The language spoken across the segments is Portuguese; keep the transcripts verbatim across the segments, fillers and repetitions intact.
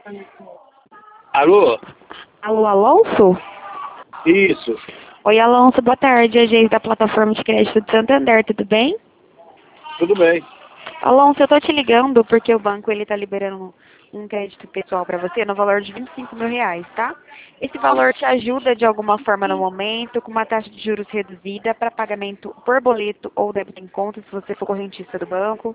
Alô? Alô, Alonso? Isso. Oi, Alonso, boa tarde. É a Geise da plataforma de crédito de Santander, tudo bem? Tudo bem. Alonso, eu tô te ligando porque o banco ele tá liberando um crédito pessoal para você no valor de vinte e cinco mil reais, tá? Esse valor te ajuda de alguma forma no momento, com uma taxa de juros reduzida para pagamento por boleto ou débito em conta, se você for correntista do banco.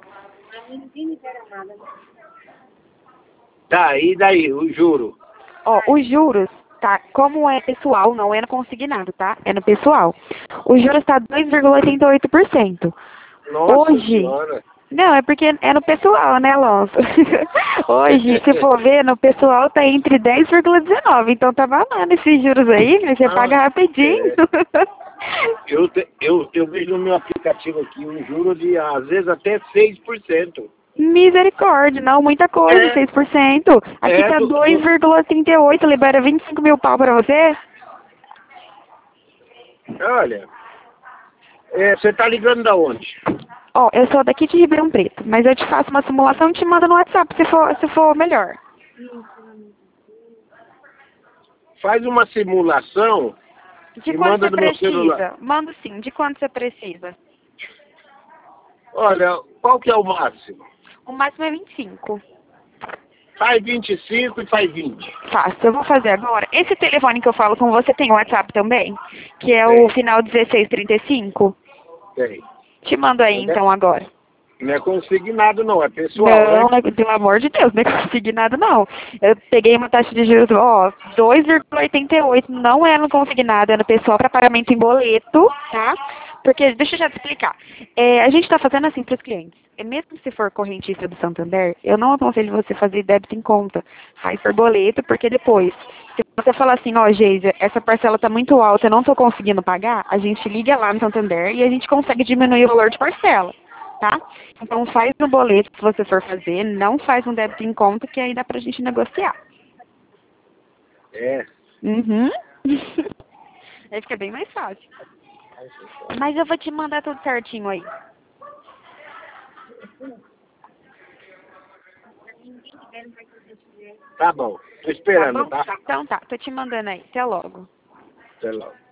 Tá, e daí, o juro? Ó, os juros, tá? Como é pessoal, não é no consignado, tá? É no pessoal. Os juros tá dois vírgula oitenta e oito por cento. Nossa Hoje, senhora. não, é porque é no pessoal, né, Alonso? Hoje, se for ver, no pessoal tá entre dez vírgula dezenove, então tá valendo esses juros aí, né? Você Ah, paga rapidinho. é. Eu, te- eu, eu vejo no meu aplicativo aqui um juro de, às vezes, até seis por cento. Misericórdia, não, muita coisa, É, seis por cento. Aqui é, tá do, dois do, vírgula trinta e oito, libera vinte e cinco mil pau pra você? olha, é, você tá ligando da onde? Ó, eu sou daqui de Ribeirão Preto, mas eu te faço uma simulação e te mando no WhatsApp se for, se for melhor. Faz uma simulação De e quanto manda você no meu celular. precisa? Mando sim, de quanto você precisa? Olha, qual que é o máximo? O máximo é vinte e cinco. Faz vinte e cinco e faz vinte. Faço, eu vou fazer agora. Esse telefone que eu falo com você tem WhatsApp também? Que é o Tem, final dezesseis trinta e cinco? tem. Te mando aí Não é, então agora. não é consignado não, é pessoal, Não, né? não é- pelo amor de Deus, não é consignado não. Eu peguei uma taxa de juros, ó, dois vírgula oitenta e oito, não é no consignado, é no pessoal para pagamento em boleto, tá? Porque, deixa eu já te explicar. É, a gente está fazendo assim para os clientes. É, mesmo se for correntista do Santander, eu não aconselho você fazer débito em conta. Faz por boleto, porque depois, se você falar assim, ó, Geisa, essa parcela está muito alta, eu não estou conseguindo pagar, a gente liga lá no Santander e a gente consegue diminuir o valor de parcela. Tá? Então faz no boleto se você for fazer, não faz um débito em conta que aí dá pra gente negociar. É. Uhum. Aí fica bem mais fácil. Mas eu vou te mandar tudo certinho aí. Tá bom. Tô Tá esperando, bom? tá? Então tá, tô te mandando aí. Até logo. Até logo.